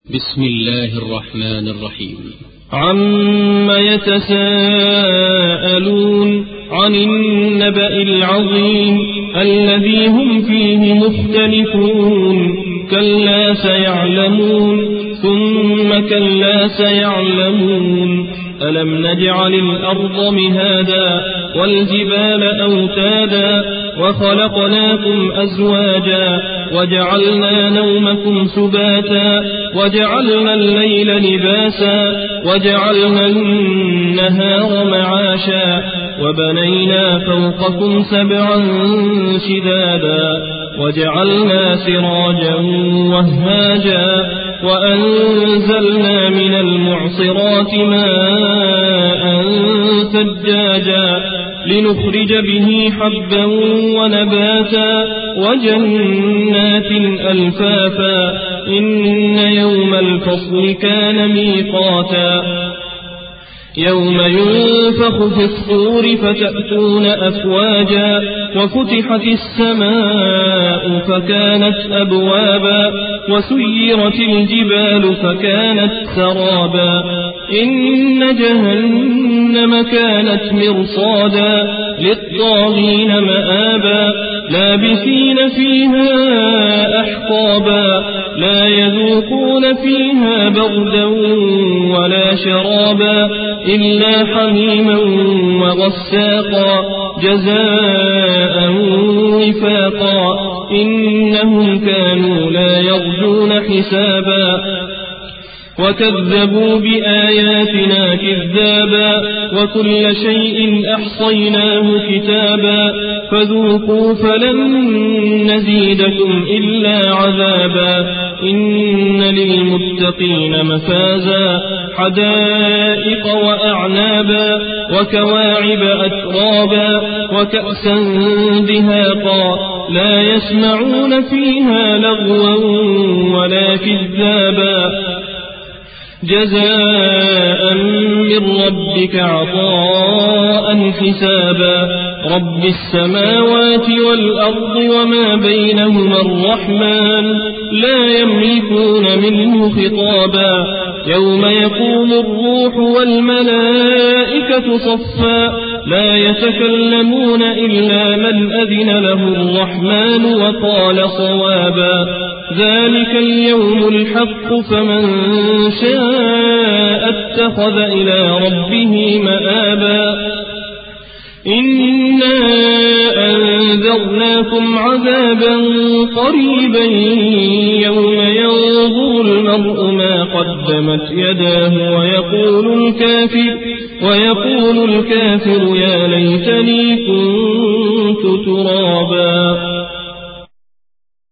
بسم الله الرحمن الرحيم. عم يتساءلون عن النبأ العظيم الذي هم فيه مختلفون كلا سيعلمون ثم كلا سيعلمون ألم نجعل الأرض مهادا والجبال أوتادا وخلقناكم أزواجا وجعلنا نومكم سباتا وجعلنا الليل لباسا وجعلنا النهار معاشا وبنينا فوقكم سبعا شدادا وجعلنا سراجا وهاجا وأنزلنا من المعصرات ماء ثجاجا لنخرج به حبا ونباتا وجنات ألفافا إن يوم الفصل كان ميقاتا يوم ينفخ في الصور فتأتون أفواجا وفتحت السماء فكانت أبوابا وسيرت الجبال فكانت سرابا إن جهنم كانت مرصادا للطاغين مآبا لابثين فيها أحقابا لا يذوقون فيها بردا ولا شرابا إلا حميما وغساقا جزاء وفاقا إنهم كانوا لا يرجون حسابا وكذبوا بآياتنا كذابا وكل شيء أحصيناه كتابا فذوقوا فلن نزيدكم إلا عذابا إن للمتقين مفازا حدائق وأعنابا وكواعب أترابا وكأسا دهاقا لا يسمعون فيها لغوا ولا كذابا جزاء من ربك عطاء حسابا رب السماوات والأرض وما بينهما الرحمن لا يملكون منه خطابا يوم يقوم الروح والملائكة صفا لا يتكلمون إلا من أذن له الرحمن وقال صوابا ذلك اليوم الحق فمن شاء اتخذ إلى ربه مآبا إنا أنذرناكم عذابا قريبا يوم ينظر المرء ما قدمت يداه ويقول الكافر يا ليتني كنت ترابا.